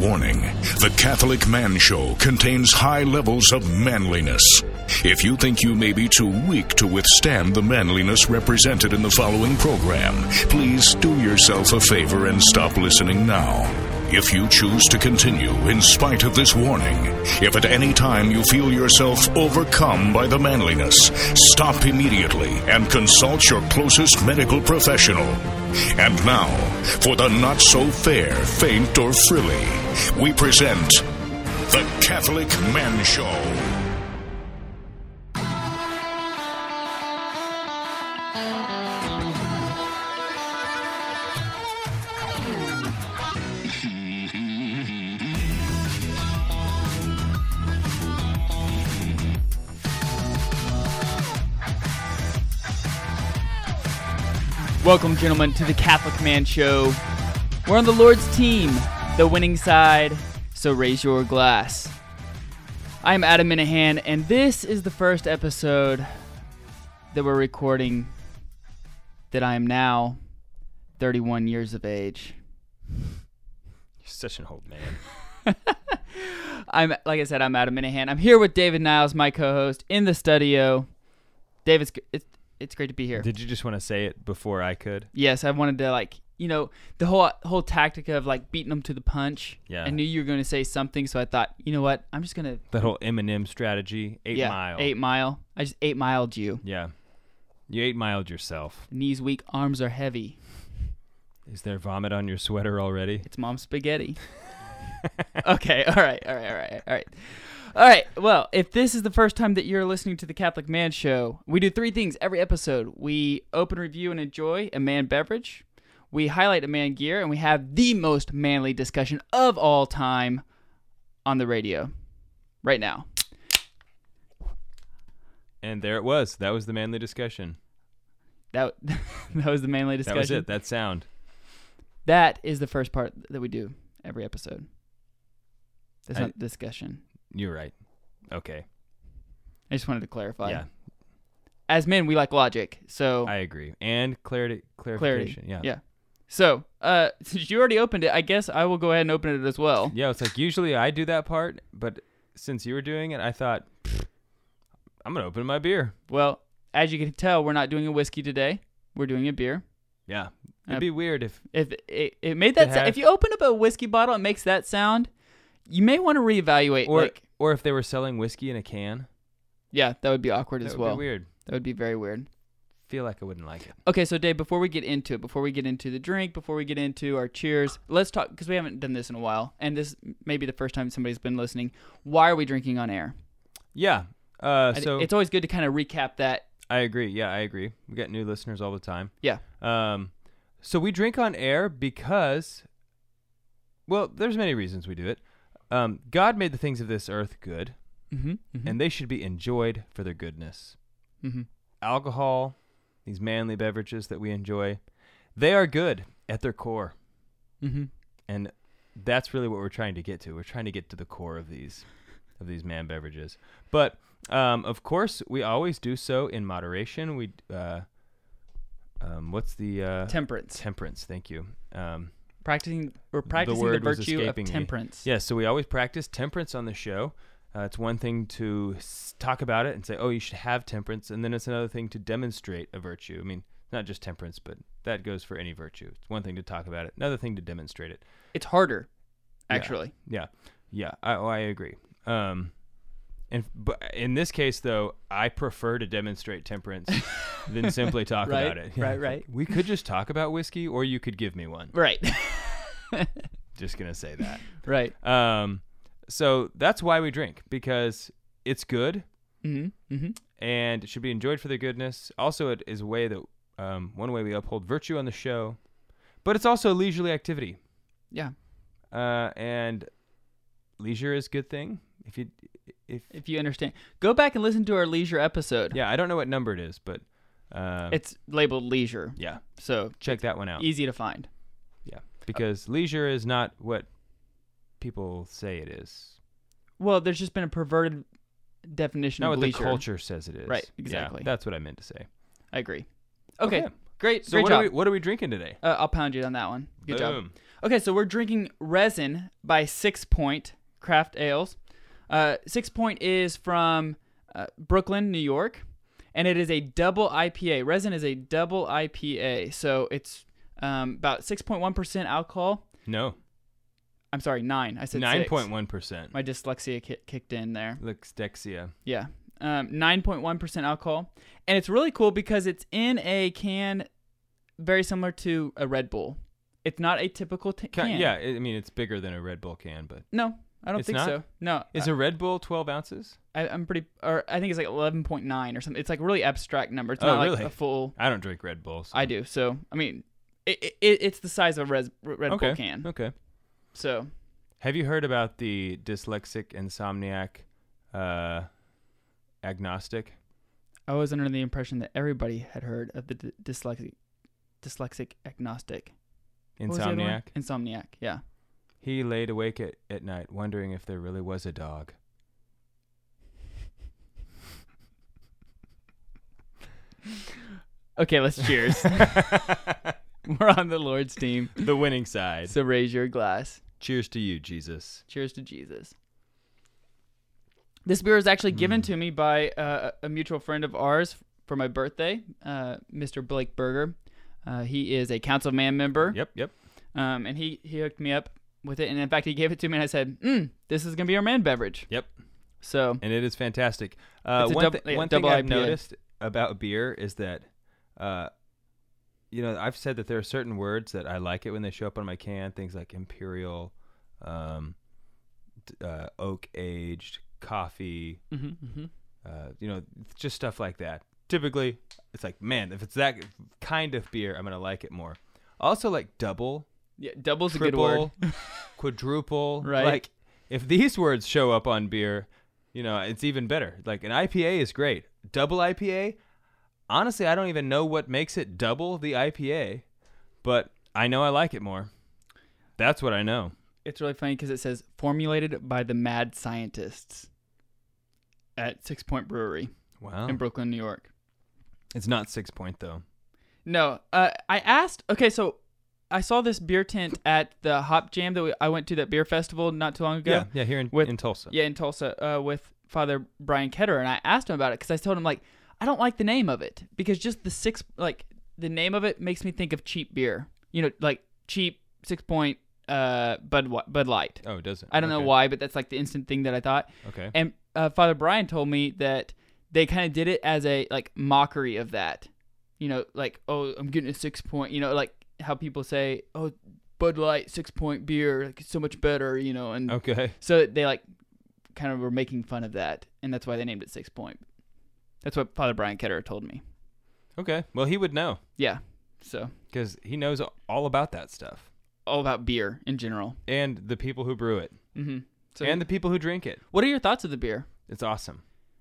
Warning: The Catholic Man Show contains high levels of manliness. If you think you may be too weak to withstand the manliness represented in the following program, please do yourself a favor and stop listening now. If you choose to continue in spite of this warning, if at any time you feel yourself overcome by the manliness, stop immediately and consult your closest medical professional. And now, for the not-so-fair, faint, or frilly, we present The Catholic Man Show. Welcome, gentlemen, to the Catholic Man Show. We're on the Lord's team, the winning side, so raise your glass. I'm Adam Minahan, and this is the first episode that we're recording that I am now 31 years of age. You're such an old man. Like I said, I'm Adam Minahan. I'm here with David Niles, my co-host, in the studio. David, it's great to be here. Did you just want to say it before I could? Yes, I wanted to, the whole tactic of, beating them to the punch. Yeah. I knew you were going to say something, so I thought, you know what? I'm just going to... That whole Eminem strategy, 8 Mile. 8 Mile. I just 8 miled you. Yeah. You 8 miled yourself. Knees weak, arms are heavy. Is there vomit on your sweater already? It's mom's spaghetti. Okay, all right. All right, well, if this is the first time that you're listening to the Catholic Man Show, we do three things every episode. We open, review, and enjoy a man beverage. We highlight a man gear, and we have the most manly discussion of all time on the radio right now. And there it was. That was the manly discussion. That was the manly discussion? That was it. That sound. That is the first part that we do every episode. That's not discussion. You're right. Okay. I just wanted to clarify. Yeah. As men, we like logic, so... I agree. And clarification. Yeah. So, since you already opened it, I guess I will go ahead and open it as well. Yeah, it's like usually I do that part, but since you were doing it, I thought, I'm going to open my beer. Well, as you can tell, we're not doing a whiskey today. We're doing a beer. Yeah. It'd be weird if it made that sound. If you open up a whiskey bottle, it makes that sound. You may want to reevaluate. Or if they were selling whiskey in a can. Yeah, that would be awkward as well. That would be weird. That would be very weird. Feel like I wouldn't like it. Okay, so Dave, before we get into the drink, before we get into our cheers, let's talk, because we haven't done this in a while, and this may be the first time somebody's been listening. Why are we drinking on air? Yeah. So it's always good to kind of recap that. I agree. Yeah, I agree. We get new listeners all the time. Yeah. So we drink on air because, well, there's many reasons we do it. God made the things of this earth good, and they should be enjoyed for their goodness. Mm-hmm. Alcohol, these manly beverages that we enjoy, they are good at their core. Mm-hmm. And that's really what we're trying to get to. We're trying to get to the core of these man beverages. But, of course, we always do so in moderation. What's the... Temperance. Temperance, thank you. Practicing the virtue of temperance. Yes, so we always practice temperance on the show. It's one thing to talk about it and say, oh, you should have temperance, and then it's another thing to demonstrate a virtue. I mean, not just temperance, but that goes for any virtue. It's one thing to talk about it, another thing to demonstrate it. It's harder, actually. Yeah. I agree. But in this case, though, I prefer to demonstrate temperance than simply talk about it. Yeah. Right. We could just talk about whiskey, or you could give me one. Right. Just gonna say that. Right. So that's why we drink, because it's good, and it should be enjoyed for their goodness. Also, it is a way that one way we uphold virtue on the show, but it's also a leisurely activity. Yeah. And leisure is a good thing. If you understand, go back and listen to our leisure episode. Yeah, I don't know what number it is, but it's labeled leisure. Yeah, so check that one out. Easy to find. Yeah, because leisure is not what people say it is. Well, there's just been a perverted definition of leisure. Not what the culture says it is. Right, exactly. Yeah, that's what I meant to say. I agree. Okay. Great. So great job. What are we drinking today? I'll pound you on that one. Good Boom. job. Okay, so we're drinking Resin by 6 Point Craft Ales. 6 Point is from Brooklyn, New York, and it is a double IPA. Resin is a double IPA, so it's about 6.1% alcohol. No. I'm sorry, 9. I said 9.1%. My dyslexia kicked in there. Dyslexia. Yeah. 9.1% alcohol. And it's really cool because it's in a can very similar to a Red Bull. It's not a typical can. Yeah, I mean, it's bigger than a Red Bull can, but... No, I don't It's think not? so. No. Is a Red Bull 12 ounces? I think it's like 11.9 or something. It's like a really abstract number. It's not like really? a full... I don't drink Red Bull. So. I do. So, I mean, it's the size of a Red Bull can. Okay. So... Have you heard about the dyslexic insomniac agnostic? I was under the impression that everybody had heard of the dyslexic agnostic. What was the other one? Insomniac? Insomniac, yeah. He laid awake at night wondering if there really was a dog. Okay, let's cheers. We're on the Lord's team. The winning side. So raise your glass. Cheers to you, Jesus. Cheers to Jesus. This beer was actually given to me by a mutual friend of ours for my birthday, Mr. Blake Berger. He is a councilman member. Yep. And he hooked me up with it. And in fact, he gave it to me and I said, this is going to be our man beverage. Yep. So. And it is fantastic. It's one thing I've IPA. noticed about beer is that, I've said that there are certain words that I like it when they show up on my can. Things like imperial, oak aged, coffee, just stuff like that. Typically, it's like, man, if it's that kind of beer, I'm gonna like it more. Also, like double, yeah, double's triple, a good word. Quadruple, right? Like if these words show up on beer, it's even better. Like an IPA is great. Double IPA, honestly, I don't even know what makes it double the IPA, but I know I like it more. That's what I know. It's really funny because it says formulated by the mad scientists at 6 Point Brewery in Brooklyn, New York. It's not 6 Point, though. No. I asked... Okay, so I saw this beer tent at the Hop Jam that I went to, that beer festival not too long ago. Yeah, here in Tulsa. Yeah, in Tulsa with Father Brian Ketterer, and I asked him about it because I told him, like, I don't like the name of it because just the name of it makes me think of cheap beer. Like cheap 6 Point Bud Light. Oh, does it? I don't know why, but that's like the instant thing that I thought. Okay. And Father Brian told me that they kind of did it as a like mockery of that. Like, oh, I'm getting a 6 Point. Like how people say, oh, Bud Light 6 Point beer, like it's so much better. And okay. So they like kind of were making fun of that, and that's why they named it 6 Point. That's what Father Brian Ketterer told me. Okay. Well, he would know. Yeah. So. Because he knows all about that stuff. All about beer in general. And the people who brew it. Mm-hmm. So, and the people who drink it. What are your thoughts of the beer? It's awesome.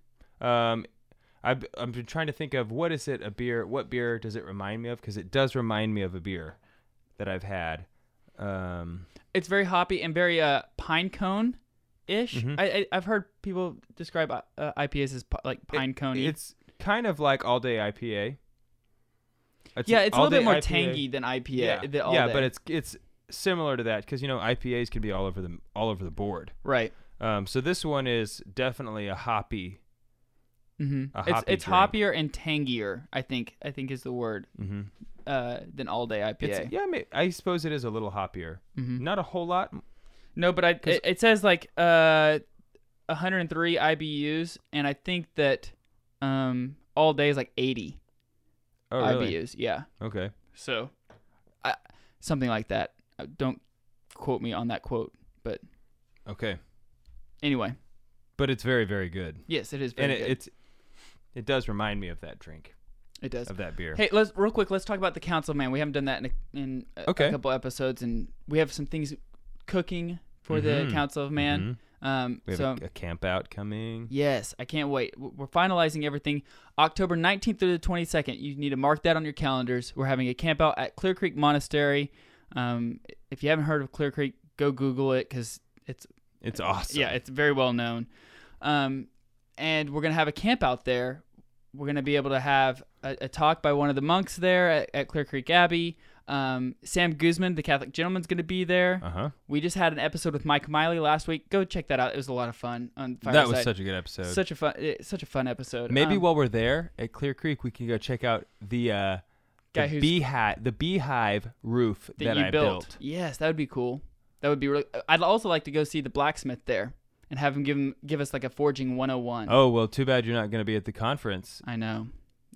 I've been trying to think of what beer does it remind me of? Because it does remind me of a beer that I've had. It's very hoppy and very pine cone-ish. Mm-hmm. I've heard people describe IPAs as like pine cone-y. It's kind of like all day IPA. It's a little bit more IPA. Tangy than IPA. Yeah, but it's similar to that because IPAs can be all over the board. Right. So this one is definitely a hoppy. Mm-hmm. It's hoppier and tangier. I think is the word. Mm-hmm. Than all day IPA. I suppose it is a little hoppier. Mm-hmm. Not a whole lot. No, but it says like 103 IBUs, and I think that all day is like 80. Oh, really? IBUs, yeah. Okay. So, something like that. Don't quote me on that quote, but okay. Anyway, but it's very, very good. Yes, it is very good. It does remind me of that drink. It does. Of that beer. Hey, let's talk about the council, man. We haven't done that in a couple episodes, and we have some things cooking for the Council of Man. We have a camp out coming. Yes, I can't wait. We're finalizing everything. October 19th through the 22nd. You need to mark that on your calendars. We're having a camp out at Clear Creek Monastery. If you haven't heard of Clear Creek, go Google it because it's awesome. Yeah, it's very well known. And we're going to have a camp out there. We're going to be able to have a talk by one of the monks there at Clear Creek Abbey. Sam Guzman, the Catholic Gentleman's going to be there. Uh-huh. We just had an episode with Mike Miley last week. Go check that out. It was a lot of fun on Fireside. That was such a good episode. Such a fun episode. Maybe while we're there at Clear Creek, we can go check out the beehive roof that I built. Yes, that would be cool. That would be really. I'd also like to go see the blacksmith there and have him give us like a forging 101. Oh, well, too bad you're not going to be at the conference. I know.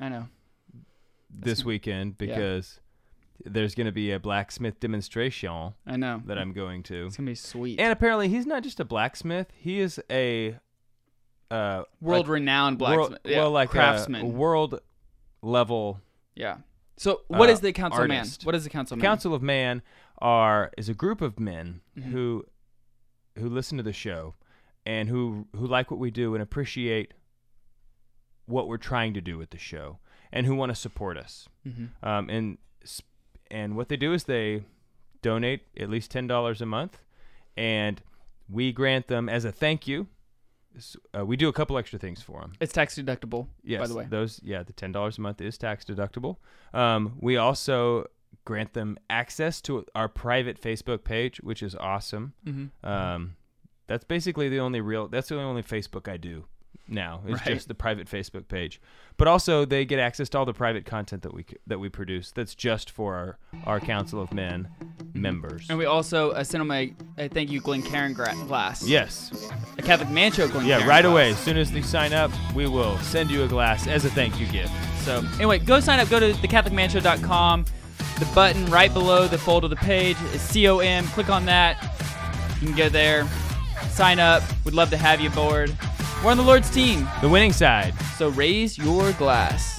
This weekend because there's going to be a blacksmith demonstration. I know. That I'm going to. It's going to be sweet. And apparently he's not just a blacksmith. He is a world-renowned blacksmith. Craftsman. A world level. Yeah. So what is the Council of Man? Artist. What is the Council of Man? Council of Man is a group of men who listen to the show and who like what we do and appreciate what we're trying to do with the show and who want to support us. And what they do is they donate at least $10 a month, and we grant them as a thank you. We do a couple extra things for them. It's tax deductible, yes, by the way. The $10 a month is tax deductible. We also grant them access to our private Facebook page, which is awesome. That's basically the only Facebook I do now. It's just the private Facebook page. But also they get access to all the private content that we produce. That's just for our Council of Men members. And we also send them a thank you Glencairn glass. Yes. A Catholic Man Show Glencairn Yeah, right glass. away. As soon as they sign up, we will send you a glass as a thank you gift. So anyway, go sign up. Go to thecatholicmanshow.com. The button right below the fold of the page is COM. Click on that. You can go there. Sign up. We'd love to have you aboard. We're on the Lord's team. The winning side. So raise your glass.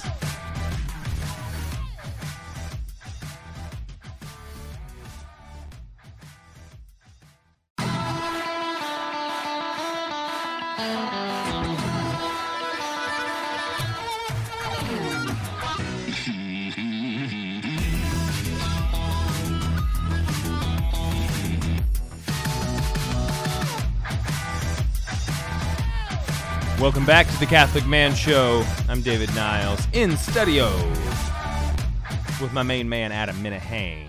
Welcome back to the Catholic Man Show. I'm David Niles in studio with my main man Adam Minahane.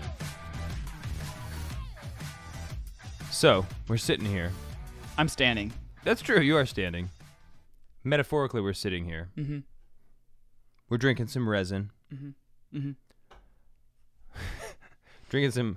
So, we're sitting here. I'm standing. That's true, you are standing. Metaphorically, we're sitting here. We're drinking some resin. Drinking some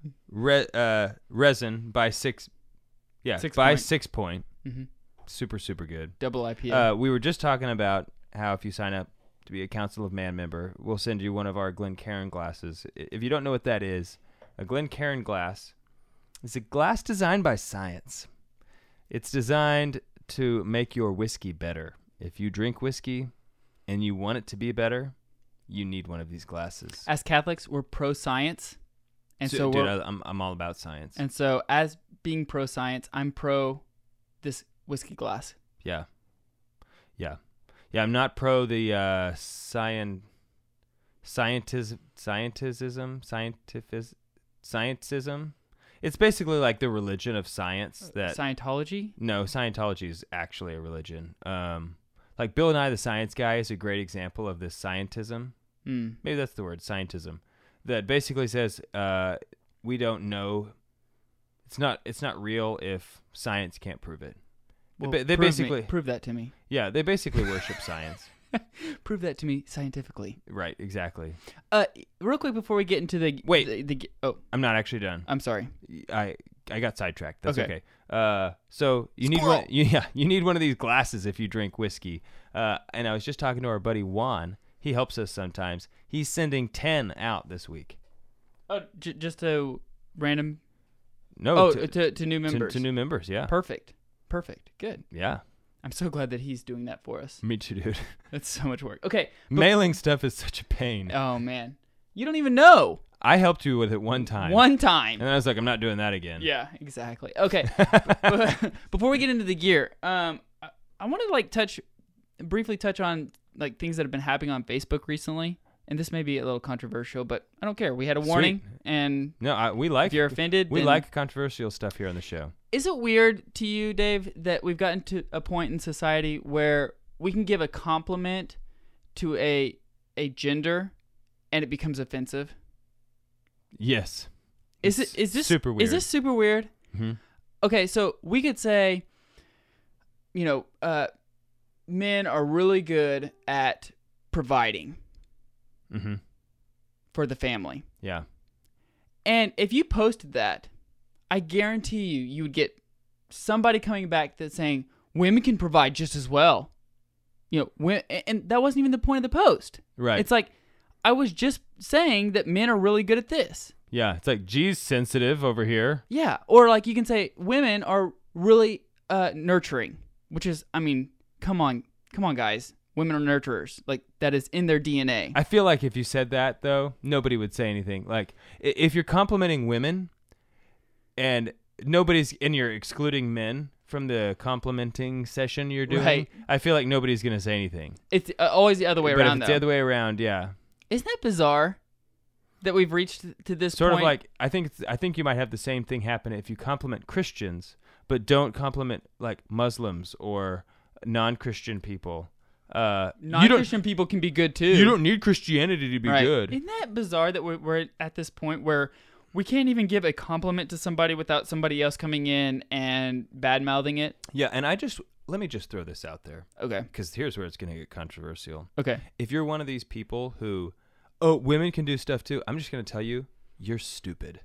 resin by 6 Point. Super, super good. Double IPA. We were just talking about how if you sign up to be a Council of Man member, we'll send you one of our Glencairn glasses. If you don't know what that is, a Glencairn glass is a glass designed by science. It's designed to make your whiskey better. If you drink whiskey and you want it to be better, you need one of these glasses. As Catholics, we're pro-science. And so dude, I'm all about science. And so as being pro-science, I'm pro this whiskey glass. Yeah, I'm not pro the scientism. It's basically like the religion of science. That Scientology? No, Scientology is actually a religion. Like Bill Nye the Science Guy is a great example of this scientism. Maybe that's the word, scientism. That basically says we don't know. It's not real if science can't prove it. Well, they basically prove that to me. Yeah, they basically worship science. Prove that to me scientifically. Right, exactly. Real quick before we get into the I'm not actually done. I'm sorry. I got sidetracked. That's okay. So you need one. You need one of these glasses if you drink whiskey. And I was just talking to our buddy Juan. He helps us sometimes. He's sending 10 out this week. Oh, just to random. No. To new members. To new members. Yeah. Perfect. Good. Yeah. I'm so glad that he's doing that for us. Me too, dude. That's so much work. Okay. Mailing stuff is such a pain. Oh, man. You don't even know. I helped you with it one time. And I was like, I'm not doing that again. Yeah, exactly. Okay. Before we get into the gear, I want to briefly touch on like things that have been happening on Facebook recently. And this may be a little controversial, but I don't care. We had a warning, and we like. If you're offended, we like controversial stuff here on the show. Is it weird to you, Dave, that we've gotten to a point in society where we can give a compliment to a gender, and it becomes offensive? Yes. Is this super weird? Is this super weird? Mm-hmm. Okay, so we could say, men are really good at providing for the family. Yeah. And if you posted that, I guarantee you would get somebody coming back that's saying women can provide just as well. And that wasn't even the point of the post. Right. It's like, I was just saying that men are really good at this. Yeah. It's like, geez, sensitive over here. Yeah. Or like you can say women are really nurturing, which is, I mean, come on, guys. Women are nurturers. Like, that is in their DNA. I feel like if you said that, though, nobody would say anything. Like, if you're complimenting women and you're excluding men from the complimenting session you're doing, right. I feel like nobody's going to say anything. It's always the other way but around, if it's though. the other way around, yeah. Isn't that bizarre that we've reached to this sort point? of like, I think you might have the same thing happen if you compliment Christians, but don't compliment, like, Muslims or non-Christian people. Non-Christian people can be good too. You don't need Christianity to be good. Isn't that bizarre that we're at this point where we can't even give a compliment to somebody without somebody else coming in and bad-mouthing it? Yeah, and let me just throw this out there. Okay. Because here's where it's going to get controversial. Okay. If you're one of these people who, women can do stuff too, I'm just going to tell you, you're stupid.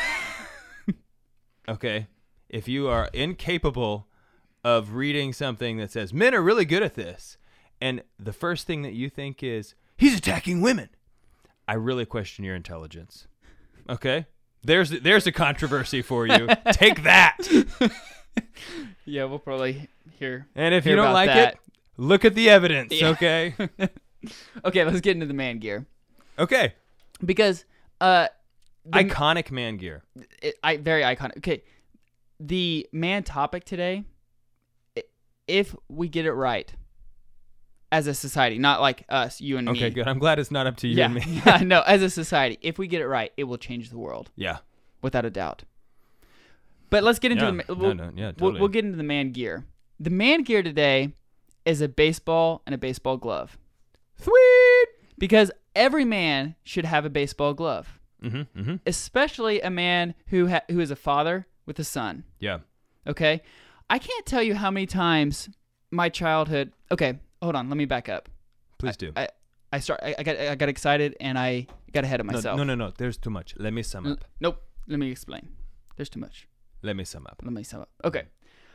Okay? If you are incapable of reading something that says, men are really good at this, and the first thing that you think is, he's attacking women, I really question your intelligence. Okay? There's a controversy for you. Take that. Yeah, we'll probably hear. And if you don't like that. it, look at the evidence, Yeah. okay? Okay, let's get into the man gear. Okay. Because Iconic man gear. very iconic. Okay, the man topic today, if we get it right as a society, not like us, you and me. Okay, good. I'm glad it's not up to you and me. Yeah, no, as a society, if we get it right, it will change the world. Yeah. Without a doubt. But let's get into totally. we'll get into the man gear. The man gear today is a baseball and a baseball glove. Sweet. Because every man should have a baseball glove. Especially a man who is a father with a son. Yeah. Okay? I can't tell you how many times my childhood... Okay, hold on. Let me back up. Please do. I got excited and I got ahead of myself. No. There's too much. Let me sum up. Nope. Let me explain. There's too much. Let me sum up. Okay.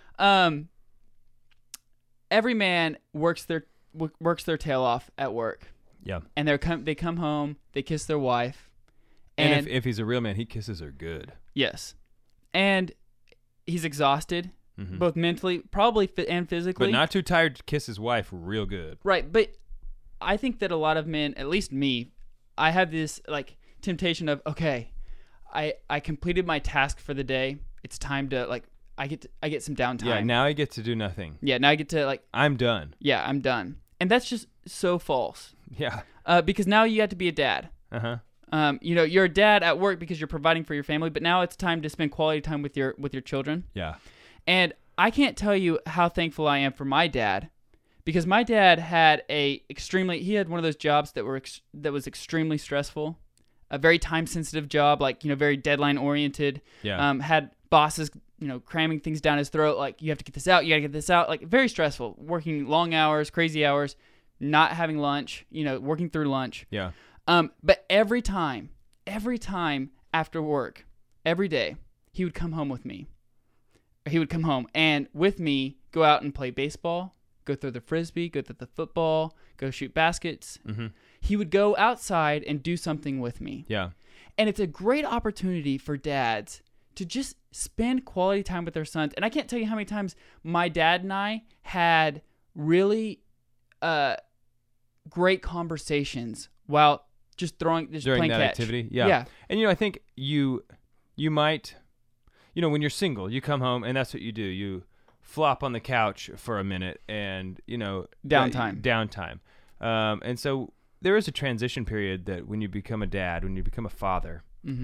Every man works their tail off at work. Yeah. And they come home, they kiss their wife. And if he's a real man, he kisses her good. Yes. And he's exhausted, both mentally, probably and physically. But not too tired to kiss his wife real good. Right. But I think that a lot of men, at least me, I have this like temptation of, okay, I completed my task for the day. It's time to like I get some downtime. Yeah, now I get to do nothing. Yeah, now I get to like I'm done. Yeah, I'm done. And that's just so false. Yeah. Because now you have to be a dad. Uh-huh. You're a dad at work because you're providing for your family, but now it's time to spend quality time with your children. Yeah. And I can't tell you how thankful I am for my dad, because my dad had he had one of those jobs that was extremely stressful, a very time sensitive job, like, very deadline oriented. Yeah. Had bosses, cramming things down his throat, like, you have to get this out, you got to get this out, like, very stressful, working long hours, crazy hours, not having lunch, working through lunch. Yeah. But every time after work, every day, he would come home with me. He would come home and with me go out and play baseball, go throw the frisbee, go throw the football, go shoot baskets. Mm-hmm. He would go outside and do something with me. Yeah. And it's a great opportunity for dads to just spend quality time with their sons. And I can't tell you how many times my dad and I had really great conversations while just during playing that catch. activity. Yeah. Yeah. And I think you might, when you're single, you come home and that's what you do. You flop on the couch for a minute and downtime. And so there is a transition period that when you become a dad, when you become a father,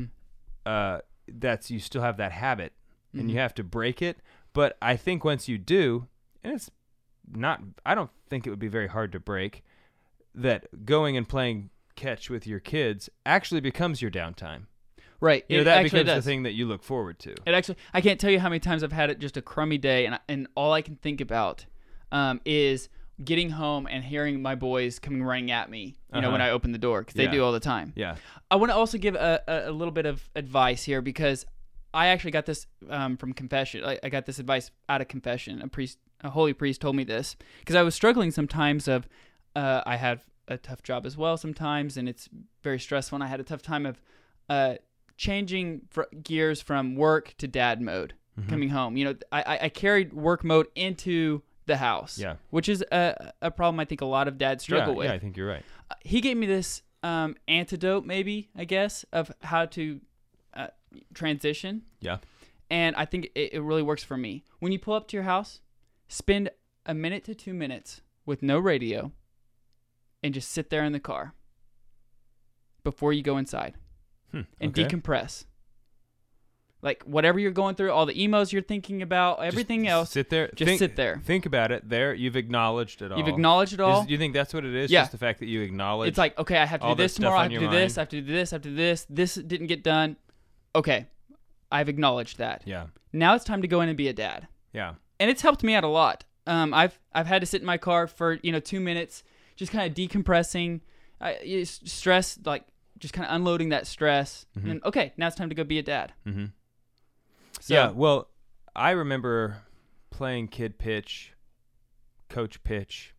you still have that habit and you have to break it. But I think once you do, and I don't think it would be very hard to break, that going and playing catch with your kids actually becomes your downtime. Right. You know, It that actually becomes the does. thing that you look forward to. It actually, I can't tell you how many times I've had it just a crummy day, and all I can think about is getting home and hearing my boys coming running at me, when I open the door, because they Yeah. do all the time. Yeah. I want to also give a little bit of advice here, because I actually got this from confession. I got this advice out of confession. A holy priest told me this, because I was struggling sometimes of, I have a tough job as well sometimes, and it's very stressful, and I had a tough time of changing gears from work to dad mode, coming home. I carried work mode into the house, which is a problem I think a lot of dads struggle with. Yeah, I think you're right. He gave me this antidote, maybe, I guess, of how to transition. Yeah. And I think it really works for me. When you pull up to your house, spend a minute to 2 minutes with no radio and just sit there in the car before you go inside and decompress. Like, whatever you're going through, all the emails you're thinking about, everything else. Sit there. Sit there. Think about it. There, you've acknowledged it all. You've acknowledged it all. Do you think that's what it is? Yeah. Just the fact that you acknowledge. It's like, okay, I have to do this tomorrow. I have to do this. I have to do this. I have to do this. This didn't get done. Okay, I've acknowledged that. Yeah. Now it's time to go in and be a dad. Yeah. And it's helped me out a lot. I've had to sit in my car for 2 minutes, just kind of decompressing, stress, like just kind of unloading that stress. And okay, now it's time to go be a dad. Mm-hmm. So, Yeah. Well, I remember playing kid pitch, coach pitch.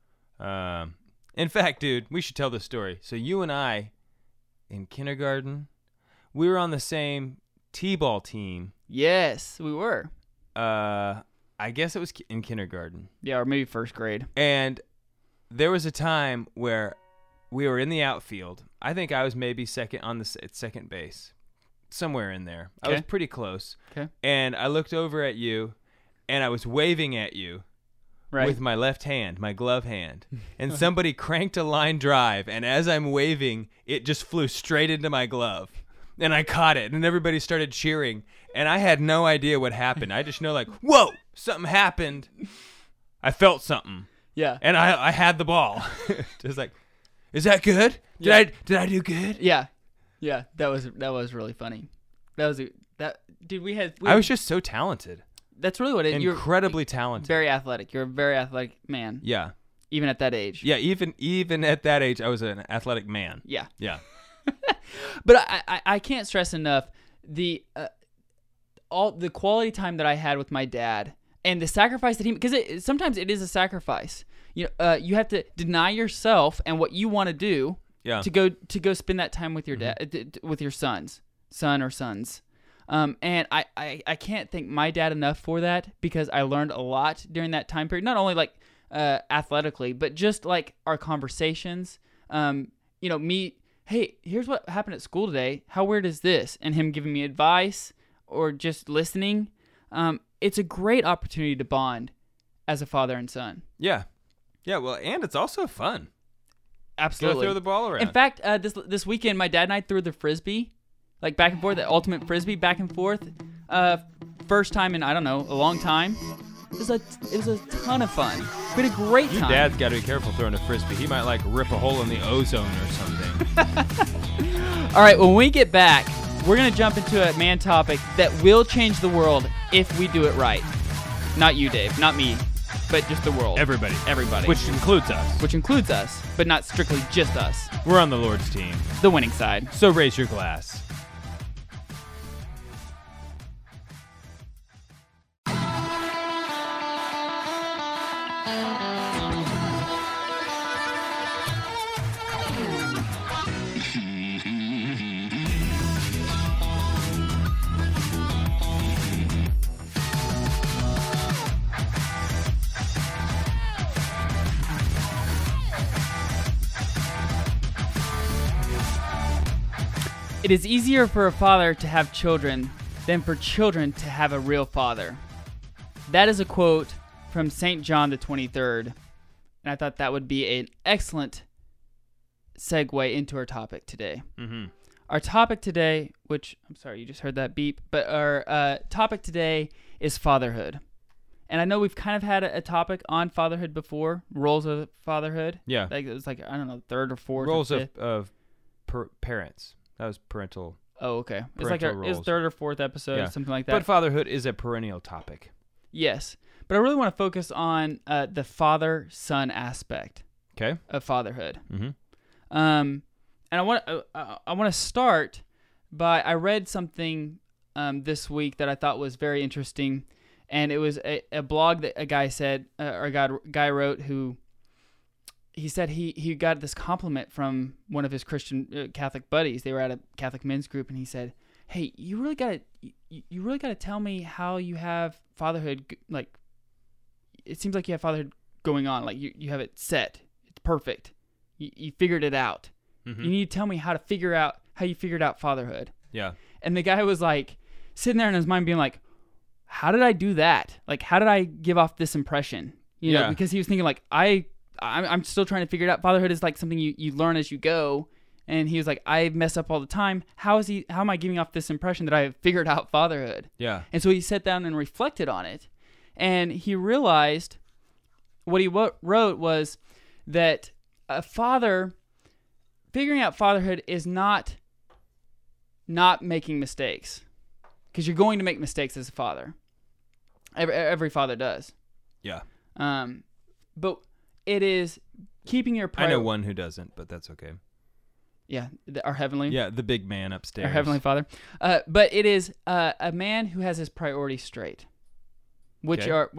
In fact, dude, we should tell this story. So you and I, in kindergarten, we were on the same t-ball team. Yes, we were. I guess it was in kindergarten. Yeah, or maybe first grade. And there was a time where we were in the outfield. I think I was maybe second on at second base, somewhere in there. I was pretty close. Okay. And I looked over at you, and I was waving at you with my left hand, my glove hand. And somebody cranked a line drive, and as I'm waving, it just flew straight into my glove. And I caught it, and everybody started cheering. And I had no idea what happened. I just know, like, whoa, something happened. I felt something. Yeah. And I had the ball. Just like, is that good? Did I do good? Yeah. Yeah, that was really funny. I was just so talented. That's really what it is. Incredibly talented. Very athletic. You're a very athletic man. Yeah. Even at that age. Yeah, even at that age, I was an athletic man. Yeah. Yeah. But I can't stress enough the quality time that I had with my dad and the sacrifice that because sometimes it is a sacrifice. You have to deny yourself and what you want to do to go spend that time with your dad, with your son or sons. And I can't thank my dad enough for that, because I learned a lot during that time period, not only like athletically, but just like our conversations. Me, hey, here's what happened at school today. How weird is this? And him giving me advice or just listening. It's a great opportunity to bond as a father and son. Yeah. Yeah, well, and it's also fun. Absolutely. Go throw the ball around. In fact, this weekend, my dad and I threw the Frisbee, like back and forth, the ultimate Frisbee, back and forth. First time in, I don't know, a long time. It was a ton of fun. We had a great time. Your dad's got to be careful throwing a Frisbee. He might, like, rip a hole in the ozone or something. All right, when we get back, we're going to jump into a man topic that will change the world if we do it right. Not you, Dave. Not me. But just the world. Everybody. Which includes us. Which includes us, but not strictly just us. We're on the Lord's team. The winning side. So raise your glass. It is easier for a father to have children than for children to have a real father. That is a quote from St. John the 23rd, and I thought that would be an excellent segue into our topic today. Mm-hmm. Our topic today, which, I'm sorry, you just heard that beep, but our topic today is fatherhood. And I know we've kind of had a topic on fatherhood before, roles of fatherhood. Yeah. Like it was like, I don't know, third or fourth Roles or fifth. of parents. That was parental. Oh, okay. It's like Parental it was roles. third or fourth episode, Yeah. something like that. But fatherhood is a perennial topic. Yes, but I really want to focus on the father-son aspect Okay. of fatherhood. Mm-hmm. And I want to start by I read something this week that I thought was very interesting, and it was a blog that a guy said or a guy wrote who he said he got this compliment from one of his Christian Catholic buddies. They were at a Catholic men's group, and he said, "Hey, you really got to tell me how you have fatherhood. Like, it seems like you have fatherhood going on. Like you have it set. It's perfect. You figured it out. Mm-hmm. You need to tell me how you figured out fatherhood." Yeah. And the guy was like sitting there in his mind being like, how did I do that? Like, how did I give off this impression? You know, because he was thinking like, I'm still trying to figure it out. Fatherhood is like something you learn as you go. And he was like, I mess up all the time. How am I giving off this impression that I have figured out fatherhood? Yeah. And so he sat down and reflected on it. And he realized what he wrote was that a father figuring out fatherhood is not making mistakes, because you're going to make mistakes as a father. Every father does. Yeah. But it is keeping your I know one who doesn't, but that's okay. Yeah, our heavenly. Yeah, the big man upstairs. Our heavenly Father. But it is a man who has his priorities straight, which are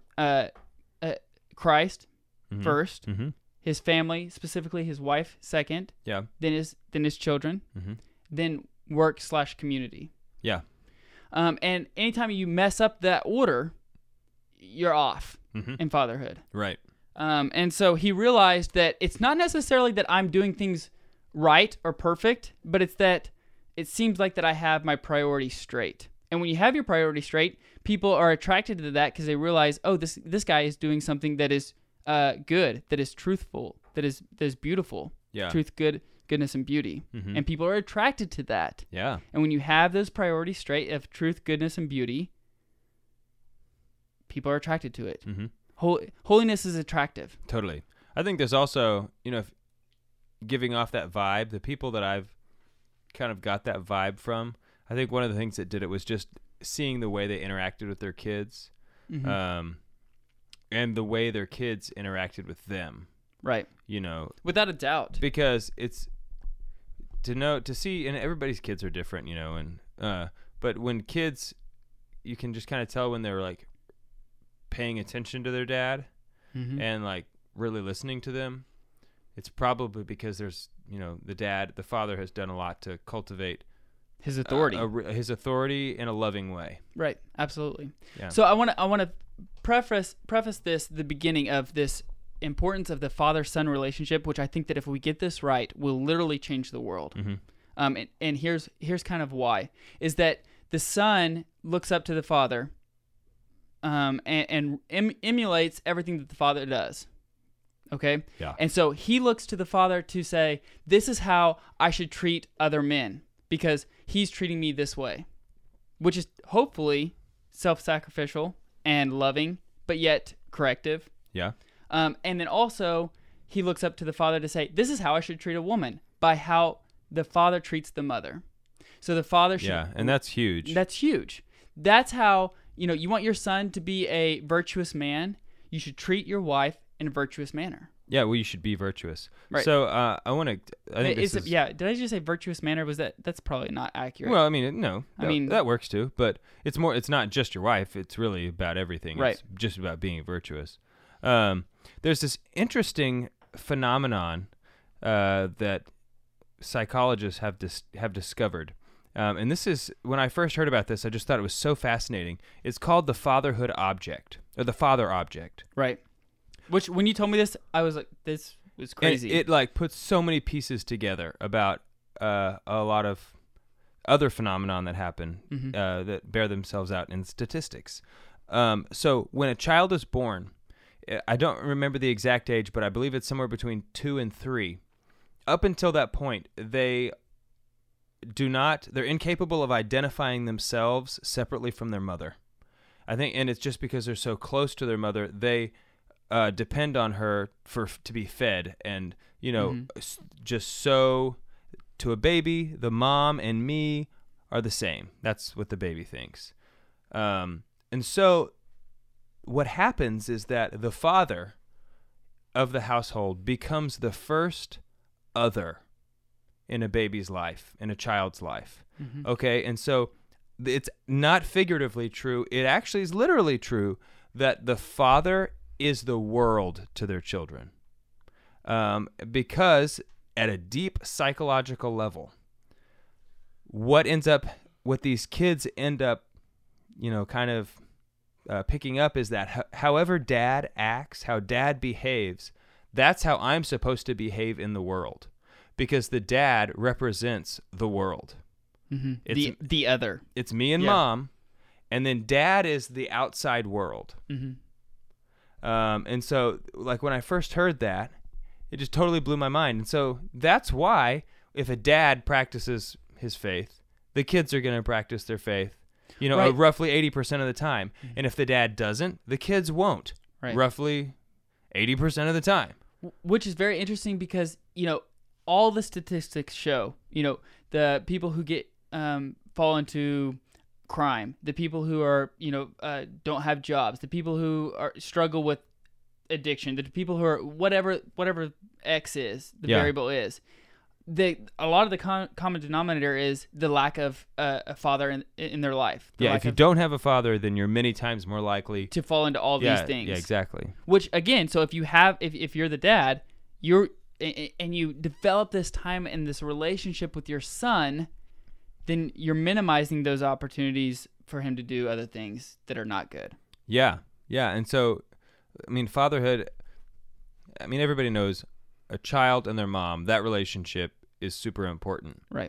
Christ first, his family, specifically his wife second, then his children, then work/community. Yeah. And anytime you mess up that order, you're off in fatherhood. Right. And so he realized that it's not necessarily that I'm doing things right or perfect, but it's that it seems like that I have my priorities straight. And when you have your priorities straight, people are attracted to that because they realize, oh, this guy is doing something that is good, that is truthful, that is beautiful. Yeah. Truth, goodness, and beauty. And people are attracted to that. Yeah. And when you have those priorities straight of truth, goodness, and beauty, people are attracted to it. Holiness is attractive. Totally. I think there's also, giving off that vibe, the people that I've kind of got that vibe from, I think one of the things that did it was just seeing the way they interacted with their kids, and the way their kids interacted with them. Right. Without a doubt. Because it's to see, and everybody's kids are different, but when kids, you can just kind of tell when they're like paying attention to their dad and like really listening to them. It's probably because there's, the father has done a lot to cultivate his authority, his authority in a loving way. Right. Absolutely. Yeah. So I want to preface the beginning of this importance of the father-son relationship, which I think that if we get this right, will literally change the world. And here's kind of why is that the son looks up to the father, and emulates everything that the father does. Okay? Yeah. And so he looks to the father to say, this is how I should treat other men because he's treating me this way, which is hopefully self-sacrificial and loving, but yet corrective. Yeah. And then also he looks up to the father to say, this is how I should treat a woman by how the father treats the mother. So the father should... Yeah, and that's huge. That's huge. That's how, you want your son to be a virtuous man, you should treat your wife in a virtuous manner. Yeah, well, you should be virtuous. Right. So I want to. I think yeah. Did I just say virtuous manner? That's probably not accurate. Well, I mean, no. That works too. But it's more. It's not just your wife. It's really about everything. Right. It's just about being virtuous. There's this interesting phenomenon that psychologists have discovered. And this is, when I first heard about this, I just thought it was so fascinating. It's called the fatherhood object, or the father object. Right. Which, when you told me this, I was like, this was crazy. And it like puts so many pieces together about a lot of other phenomenon that happen that bear themselves out in statistics. So when a child is born, I don't remember the exact age, but I believe it's somewhere between 2 and 3. Up until that point, they're incapable of identifying themselves separately from their mother. I think, and it's just because they're so close to their mother, they depend on her to be fed, and just so to a baby, the mom and me are the same. That's what the baby thinks. And so what happens is that the father of the household becomes the first other in a baby's life, in a child's life. Mm-hmm. Okay, and so it's not figuratively true. It actually is literally true that the father is the world to their children. Because at a deep psychological level, what these kids end up, kind of picking up is that however dad acts, how dad behaves, that's how I'm supposed to behave in the world, because the dad represents the world. Mm-hmm. The other. It's me and mom, and then dad is the outside world. Mm-hmm. And so, like, when I first heard that, it just totally blew my mind. And so that's why if a dad practices his faith, the kids are going to practice their faith, right. roughly 80% of the time. Mm-hmm. And if the dad doesn't, the kids won't, right. roughly 80% of the time. Which is very interesting because, all the statistics show, the people who get fall into crime, the people who are, don't have jobs, the people who struggle with addiction, the people who are whatever X is, the variable is. A lot of the common denominator is the lack of a father in their life. If you don't have a father, then you're many times more likely to fall into all these things. Yeah, exactly. Which again, so if you're the dad, and you develop this time and this relationship with your son, then you're minimizing those opportunities for him to do other things that are not good. Yeah. And so, fatherhood, everybody knows a child and their mom, that relationship is super important. Right.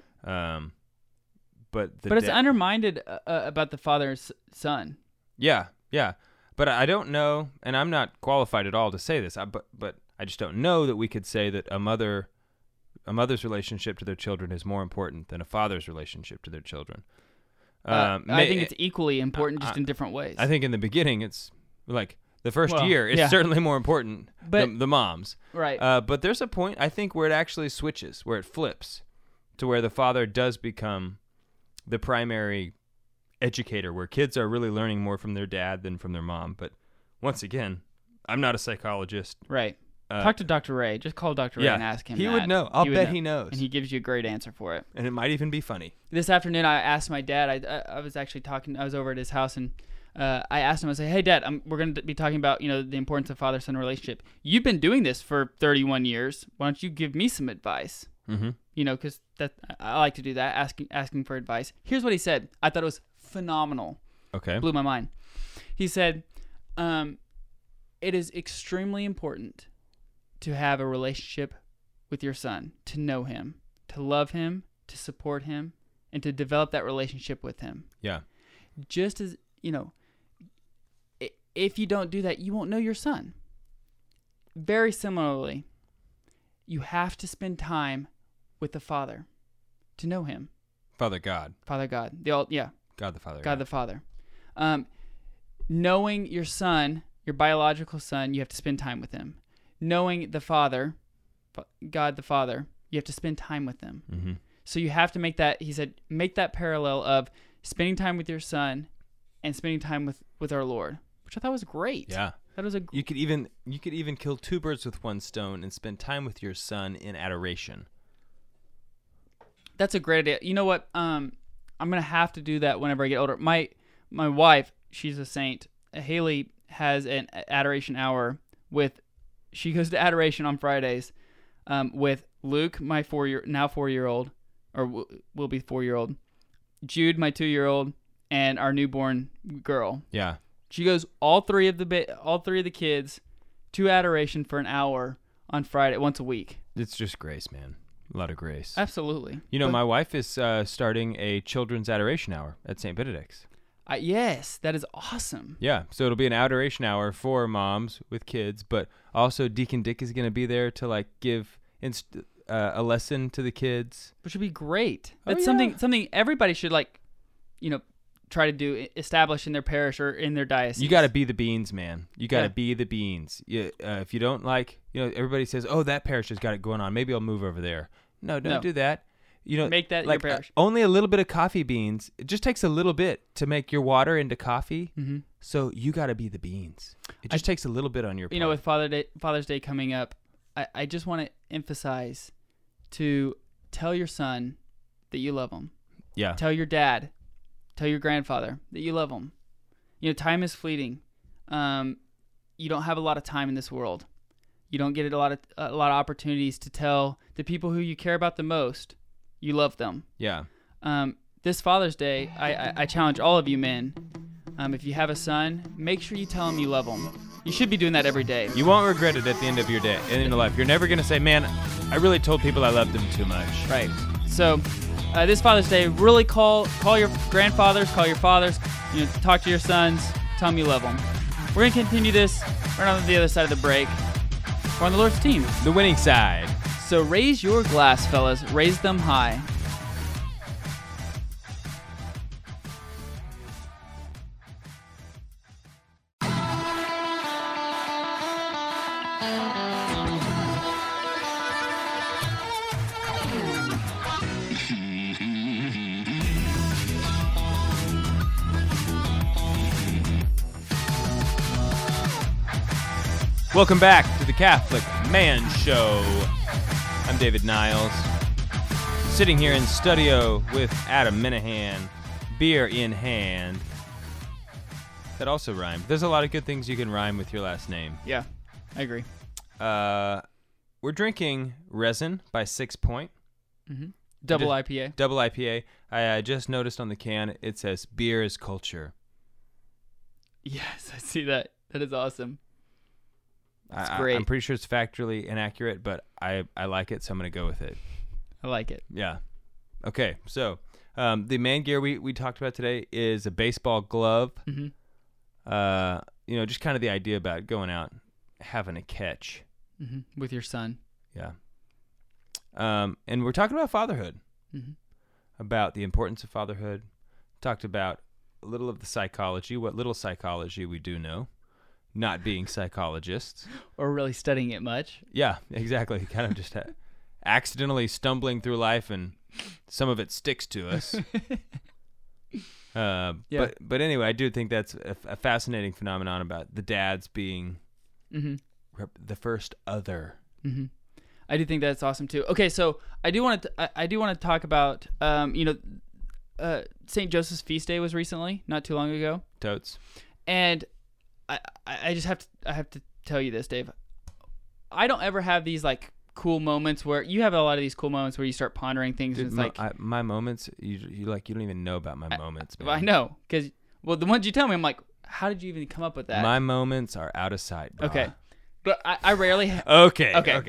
But it's undermined about the father's son. Yeah. But I don't know, and I'm not qualified at all to say this, but I just don't know that we could say that a mother's relationship to their children is more important than a father's relationship to their children. I think it's equally important, just in different ways. I think in the beginning, it's like the first year, it's certainly more important than the mom's. Right. But there's a point, I think, where it actually switches, where it flips to where the father does become the primary educator, where kids are really learning more from their dad than from their mom. But once again, I'm not a psychologist. Right. Talk to Dr. Ray. Just call Dr. Ray and ask him. He would know. I'll bet he knows. And he gives you a great answer for it. And it might even be funny. This afternoon, I asked my dad. I was actually talking. I was over at his house, and I asked him. I said, "Hey, Dad, we're going to be talking about the importance of father-son relationship. You've been doing this for 31 years. Why don't you give me some advice? Mm-hmm. Because I like to do that, asking for advice." Here's what he said. I thought it was phenomenal. Okay. Blew my mind. He said, "It is extremely important to have a relationship with your son, to know him, to love him, to support him, and to develop that relationship with him." Yeah. Just as, if you don't do that, you won't know your son. Very similarly, you have to spend time with the Father to know him. Father God. God the Father. God the Father. Knowing your son, your biological son, you have to spend time with him. Knowing the Father, God the Father, you have to spend time with them. Mm-hmm. So you have to make that, he said, make that parallel of spending time with your son and spending time with our Lord, which I thought was great. Yeah. That was you could even kill two birds with one stone and spend time with your son in adoration. That's a great idea. You know what? I'm gonna have to do that whenever I get older. My wife, she's a saint. Haley has an adoration hour with. She goes to adoration on Fridays with Luke, my 4-year-old, or will be 4-year-old, Jude, my 2-year-old, and our newborn girl. Yeah. She goes all three of the kids to adoration for an hour on Friday, once a week. It's just grace, man. A lot of grace. Absolutely. My wife is starting a children's adoration hour at St. Benedict's. Yes, that is awesome. Yeah, so it'll be an adoration hour for moms with kids, but also Deacon Dick is going to be there to give a lesson to the kids, which would be great. That's something everybody should try to do, establish in their parish or in their diocese. You got to be the beans, man. You got to be the beans. If you don't everybody says, "Oh, that parish has got it going on. Maybe I'll move over there." No, don't do that. Make that like your parish. Only a little bit of coffee beans. It just takes a little bit to make your water into coffee. Mm-hmm. So you got to be the beans. It just takes a little bit on your part. With Father's Day coming up, I just want to emphasize to tell your son that you love him. Yeah. Tell your dad, tell your grandfather that you love them. Time is fleeting. You don't have a lot of time in this world. You don't get a lot of opportunities to tell the people who you care about the most you love them. Yeah. This Father's Day, I challenge all of you men. If you have a son, make sure you tell him you love him. You should be doing that every day. You won't regret it at the end of your day, at the end of life. You're never gonna say, "Man, I really told people I loved them too much." Right. So, this Father's Day, really call your grandfathers, call your fathers. Talk to your sons, tell them you love them. We're gonna continue this. We're on the other side of the break. We're on the Lord's team, the winning side. So raise your glass, fellas. Raise them high. Welcome back to the Catholic Man Show. I'm David Niles, sitting here in studio with Adam Minahan, beer in hand. That also rhymed. There's a lot of good things you can rhyme with your last name. Yeah, I agree. We're drinking Resin by 6 Point. Mm-hmm. Double IPA. Double IPA. I just noticed on the can it says beer is culture. Yes, I see that. That is awesome. That's great. I'm pretty sure it's factually inaccurate, but I like it, so I'm going to go with it. I like it. Yeah. Okay, so the man gear we talked about today is a baseball glove. Mm-hmm. Just kind of the idea about going out, having a catch. Mm-hmm. With your son. Yeah. And we're talking about fatherhood, about the importance of fatherhood. Talked about a little of the psychology, what little psychology we do know. Not being psychologists. Or really studying it much. Yeah, exactly. Kind of just accidentally stumbling through life, and some of it sticks to us. Yeah. But anyway, I do think that's a fascinating phenomenon about the dads being the first other. Mm-hmm. I do think that's awesome too. Okay, so I do want to talk about St. Joseph's feast day was recently, not too long ago. Totes. And I just have to tell you this, Dave. I don't ever have these like cool moments where you have a lot of these cool moments where you start pondering things. Dude, and it's my moments, you don't even know about my moments, man. I know, because the ones you tell me, I'm like, how did you even come up with that? My moments are out of sight, bro. Okay, but I rarely. Okay.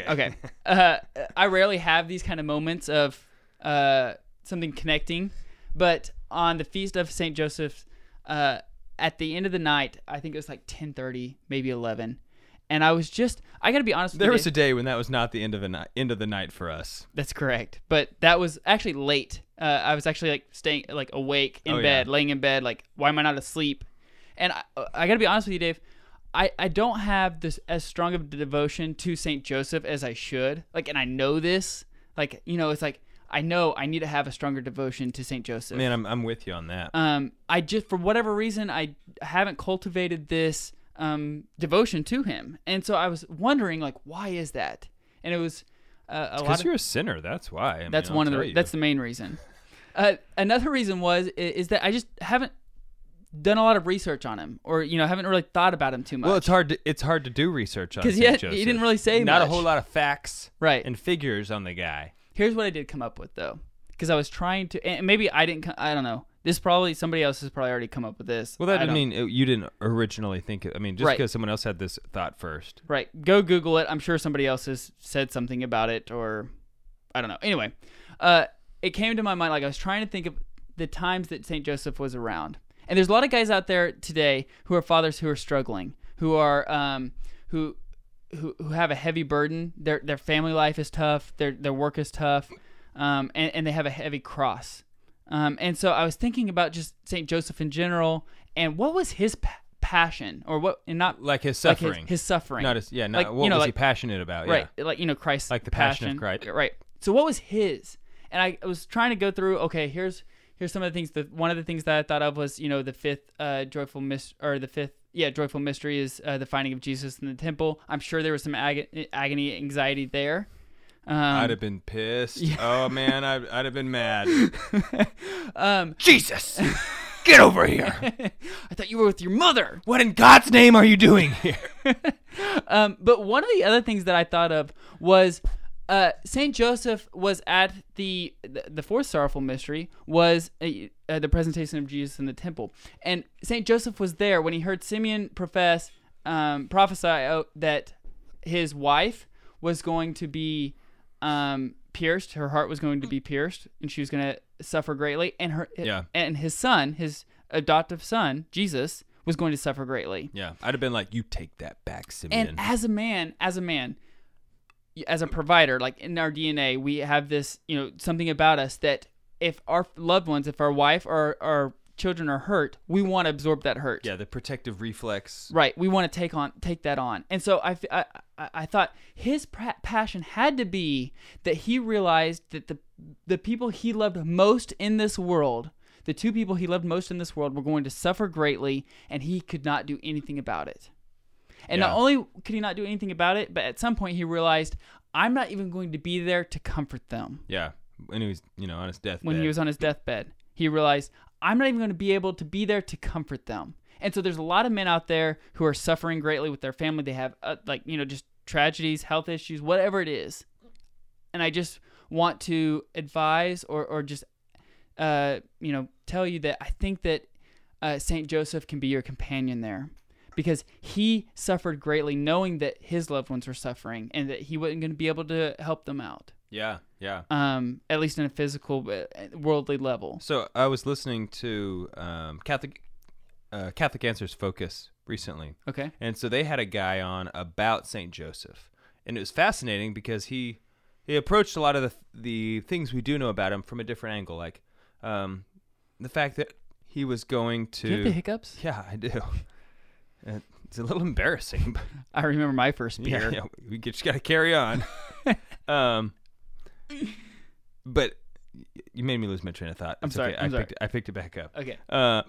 I rarely have these kind of moments of something connecting, but on the feast of St. Joseph, at the end of the night, I think it was like 10:30, maybe 11, and I got to be honest with you. There was a day when that was not the end of the night for us. That's correct, but that was actually late. I was actually like staying like awake in bed, laying in bed, like why am I not asleep? And I got to be honest with you, Dave. I don't have this as strong of a devotion to St. Joseph as I should. Like, and I know this. Like, it's like I know I need to have a stronger devotion to St. Joseph. Man, I'm with you on that. I just, for whatever reason, I haven't cultivated this devotion to him. And so I was wondering, like, why is that? And it was a lot because you're a sinner. That's why. That's the main reason. Another reason is that I just haven't done a lot of research on him, or haven't really thought about him too much. Well, it's hard to do research on St. Joseph. He didn't really say not much. a whole lot of facts, right, and figures on the guy. Here's what I did come up with, though, because I was trying to, and maybe I didn't. I don't know. This probably somebody else has probably already come up with this. Well, that doesn't mean you didn't originally think it. I mean, just right. because someone else had this thought first. Right. Go Google it. I'm sure somebody else has said something about it, or I don't know. Anyway, it came to my mind, like I was trying to think of the times that St. Joseph was around. And there's a lot of guys out there today who are fathers who are struggling, who are who have a heavy burden. Their family life is tough. Their work is tough, and they have a heavy cross. And so I was thinking about just St. Joseph in general, and what was his passion, or what, and not like his suffering. Like his suffering. Not his, yeah. Not like, what was he passionate about? Right. Yeah. Like Christ's like the passion of Christ. Right. So what was his? And I was trying to go through, okay, here's some of the things. One of the things that I thought of was, the fifth joyful mystery is the finding of Jesus in the temple. I'm sure there was some agony, anxiety there. I'd have been pissed. Yeah. Oh man, I'd have been mad. Jesus, get over here! I thought you were with your mother. What in God's name are you doing here? But one of the other things that I thought of was Saint Joseph was at the fourth sorrowful mystery was the presentation of Jesus in the temple, and Saint Joseph was there when he heard Simeon prophesy that his wife was going to be pierced. Her heart was going to be pierced, and she was going to suffer greatly. And his son, his adoptive son, Jesus, was going to suffer greatly. Yeah, I'd have been like, "You take that back, Simeon." And as a man, as a provider, like in our DNA, we have this, something about us that if our loved ones, if our wife or our children are hurt, we want to absorb that hurt. Yeah, the protective reflex. Right, we want to take that on. And so I thought his passion had to be that he realized that the people he loved most in this world, the two people he loved most in this world, were going to suffer greatly, and he could not do anything about it. And not only could he not do anything about it, but at some point he realized, I'm not even going to be there to comfort them. Yeah, when he was, on his deathbed. When he was on his deathbed, he realized, I'm not even going to be able to be there to comfort them. And so there's a lot of men out there who are suffering greatly with their family. They have, just tragedies, health issues, whatever it is. And I just want to advise or just, tell you that I think that St. Joseph can be your companion there. Because he suffered greatly knowing that his loved ones were suffering and that he wasn't going to be able to help them out. Yeah. At least in a physical, worldly level. So I was listening to Catholic Answers Focus recently. Okay. And so they had a guy on about St. Joseph. And it was fascinating because he approached a lot of the things we do know about him from a different angle. Like the fact that he was going to... Do you have the hiccups? Yeah, I do. It's a little embarrassing. But I remember my first beer. Yeah, we just got to carry on. But you made me lose my train of thought. I'm sorry. Okay. I picked it back up. Okay.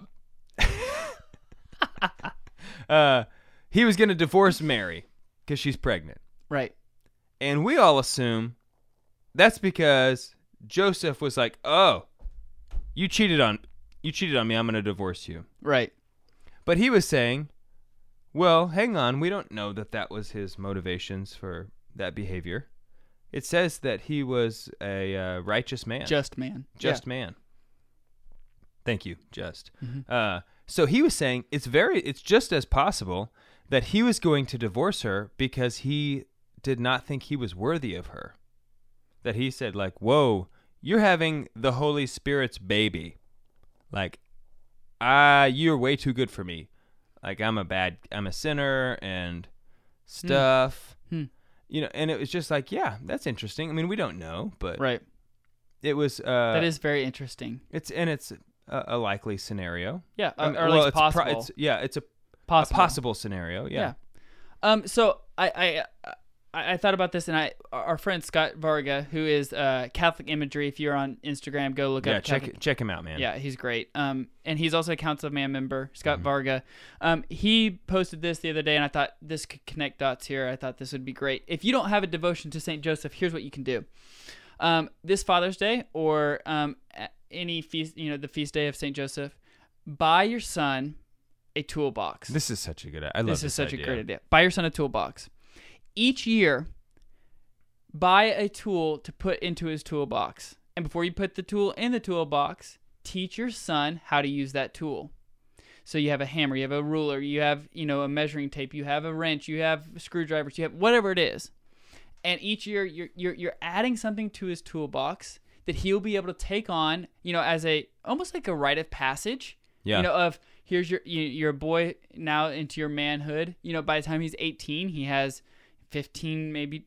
He was going to divorce Mary because she's pregnant. Right. And we all assume that's because Joseph was like, "Oh, you cheated on me. I'm going to divorce you." Right. But he was saying, well, hang on. We don't know that was his motivations for that behavior. It says that he was a righteous man. Just man. Man. Thank you, Just. Mm-hmm. So he was saying it's just as possible that he was going to divorce her because he did not think he was worthy of her. That he said, like, whoa, you're having the Holy Spirit's baby. Like, you're way too good for me. Like, I'm a sinner and stuff. And it was just like, yeah, that's interesting. I mean, we don't know, but right. It was that is very interesting. It's a likely scenario. Yeah, or at least possible. It's a possible scenario. Yeah. So I thought about this, and our friend Scott Varga, who is Catholic Imagery. If you're on Instagram, go look up. Check him out, man. Yeah, he's great. And he's also a Council of Man member, Scott Varga. He posted this the other day, and I thought this could connect dots here. I thought this would be great. If you don't have a devotion to Saint Joseph, here's what you can do. This Father's Day or any feast, the feast day of Saint Joseph, buy your son a toolbox. This is such a good idea. I love this. This is such a great idea. Buy your son a toolbox. Each year, buy a tool to put into his toolbox. And before you put the tool in the toolbox, teach your son how to use that tool. So you have a hammer, you have a ruler, you have, a measuring tape, you have a wrench, you have screwdrivers, you have whatever it is. And each year you're adding something to his toolbox that he'll be able to take on, as almost like a rite of passage. Yeah. Of here's you're a boy now into your manhood. By the time he's 18, he has 15, maybe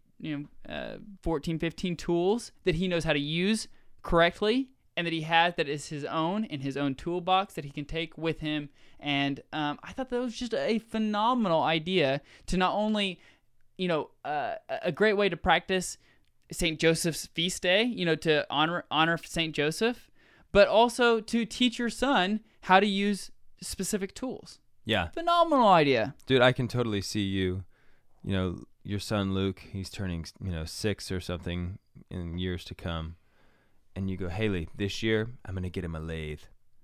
14, 15 tools that he knows how to use correctly, and that he has that is his own in his own toolbox that he can take with him. And I thought that was just a phenomenal idea to not only, a great way to practice St. Joseph's feast day, to honor St. Joseph, but also to teach your son how to use specific tools. Yeah. Phenomenal idea. Dude, I can totally see you, your son Luke, he's turning, 6 or something in years to come. And you go, Haley, this year, I'm going to get him a lathe.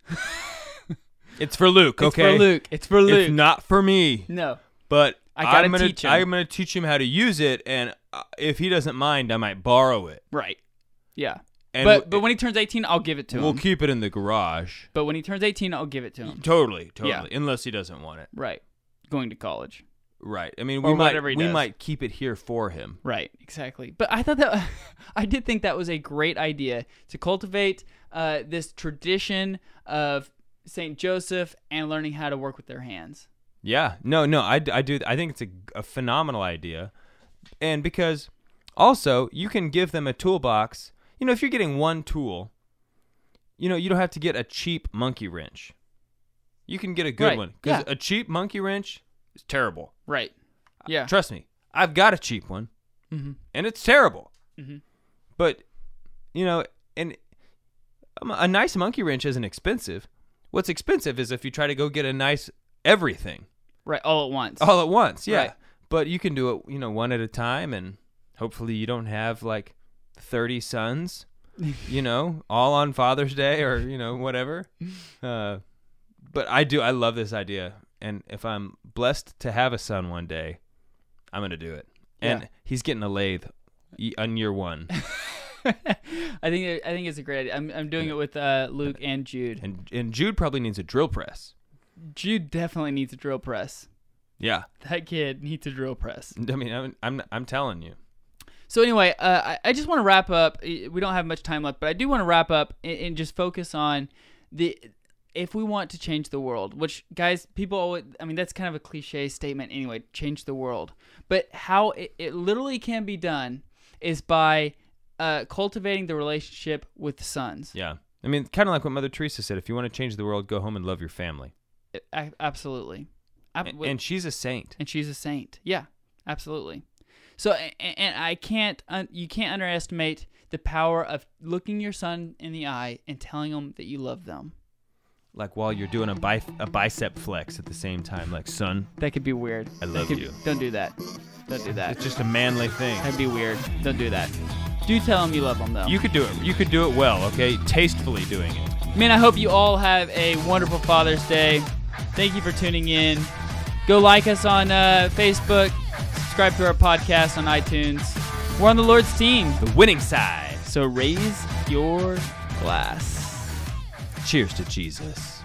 It's for Luke, okay? It's for Luke. It's not for me. No. But I'm going to teach him. I'm going to teach him how to use it, and if he doesn't mind, I might borrow it. Right. Yeah. And but when he turns 18, I'll give it to him. We'll keep it in the garage. But when he turns 18, I'll give it to him. Totally. Yeah. Unless he doesn't want it. Right. Going to college. Right. I mean, Or we whatever he does. might keep it here for him. Right. Exactly. But I thought that I did think that was a great idea to cultivate this tradition of St. Joseph and learning how to work with their hands. Yeah. No, I do. I think it's a phenomenal idea. And because also you can give them a toolbox. If you're getting one tool, you don't have to get a cheap monkey wrench. You can get a good one. Because a cheap monkey wrench is terrible. Right. Yeah. Trust me. I've got a cheap one. Mm-hmm. And it's terrible. Mm-hmm. But, and a nice monkey wrench isn't expensive. What's expensive is if you try to go get a nice everything. Right. All at once. All at once, yeah. Right. But you can do it, one at a time, and hopefully you don't have, 30 sons, all on Father's Day or, whatever. But I love this idea. And if I'm blessed to have a son one day, I'm going to do it. And he's getting a lathe on year 1. I think it's a great idea. I'm doing it with Luke and Jude. And Jude probably needs a drill press. Jude definitely needs a drill press. Yeah. That kid needs a drill press. I mean, I'm telling you. So anyway, I just want to wrap up. We don't have much time left, but I do want to wrap up and just focus on if we want to change the world, which, guys, people always, that's kind of a cliche statement anyway, change the world. But how it literally can be done is by cultivating the relationship with sons. Yeah. Kind of like what Mother Teresa said, if you want to change the world, go home and love your family. Absolutely. And she's a saint. And she's a saint. Yeah, absolutely. So, and you can't underestimate the power of looking your son in the eye and telling them that you love them. Like while you're doing a bicep flex at the same time, like, son. That could be weird. I love you. Don't do that. Don't do that. It's just a manly thing. That'd be weird. Don't do that. Do tell them you love them, though. You could do it. You could do it well, okay? Tastefully doing it. Man, I hope you all have a wonderful Father's Day. Thank you for tuning in. Go like us on Facebook. Subscribe to our podcast on iTunes. We're on the Lord's team. The winning side. So raise your glass. Cheers to Jesus.